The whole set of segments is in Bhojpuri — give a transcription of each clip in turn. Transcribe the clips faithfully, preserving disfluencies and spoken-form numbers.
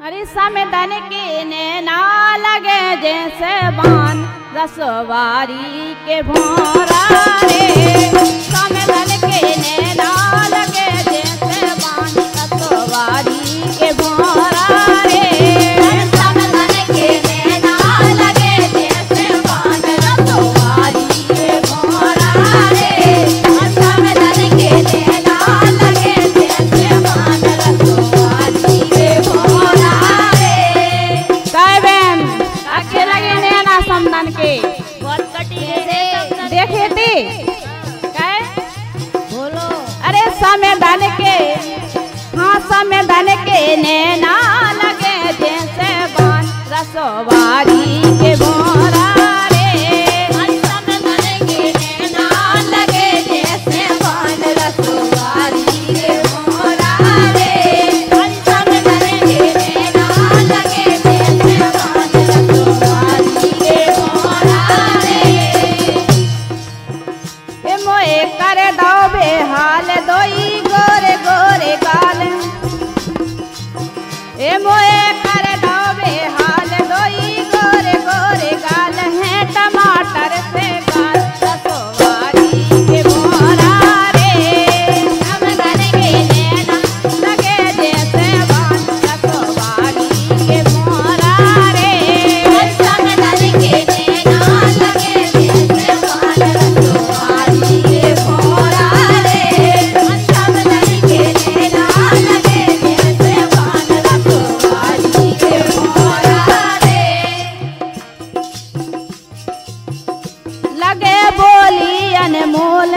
अरे समदन के नैना लगे जैसे बान रसवारी के भोरा रे। समदन के नैना लगे जैसे बान रसवारी के भोरा रे। समदन के नैना लगे जैसे बान रसवारी के भोरा रे। समदन के नैना लगे जैसे बान रसवारी के भोरा रे। काय बहन आके लगे नैना समदन के बहुत कटी रे देखे थी काय बोलो। अरे समदन के हाँ समदन के नैना लगे जैसे बान रसवारी के भोरा रे। समदन के नैना लगे जैसे बान रसवारी के भोरा रे। समदन के नैना लगे जैसे बान रसवारी के भोरा रे। ए मोए कर दो बेहाल दोई गोरे गोरे गाल। ए मोए कर दो बेहाल दोई गोरे गोरे गाल हैं टमाटर से गाल रसवारी के भोरा रे। समदन के नैना लगे जैसे बान रसवारी के भोरा रे। समदन के नैना लगे जैसे बान रसवारी के भोरा रे। समदन के नैना लगे जैसे बान रसवारी के भोरा रे। लगे बोली अनमोल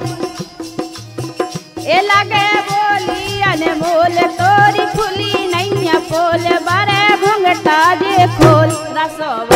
ए लगे बोली अनमोल तोरी खुली नैया पोल बड़े घुंघटा जे खोल रसवा